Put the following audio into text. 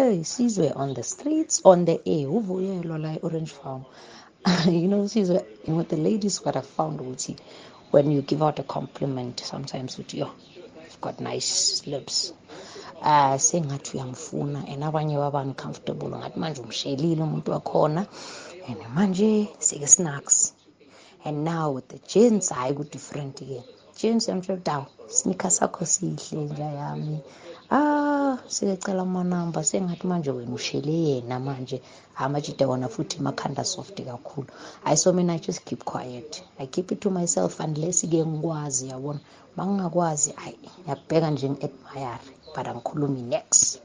Sizwe on the streets, on the air, uvuyelwa la Orange Farm. Sizwe, with the ladies, what I found, Uti, when you give out a compliment, sometimes with you, you've got nice lips. Sengathi uyamfuna and abanye baba uncomfortable ngathi manje umshelile umuntu wakhona and manje sike snacks. And now with the gents hayi ku different again. Gents yamtshela dawu sneaker sakho sihle nja yami. Sicela amanamba sengathi manje wena ushele yena manje amajida wona futhi makhanda soft kakhulu. So mina I just keep quiet. I keep it to myself unless ke ngikwazi yabona. Mangingakwazi ngiyabheka nje ngi-admire but angikhulumi next.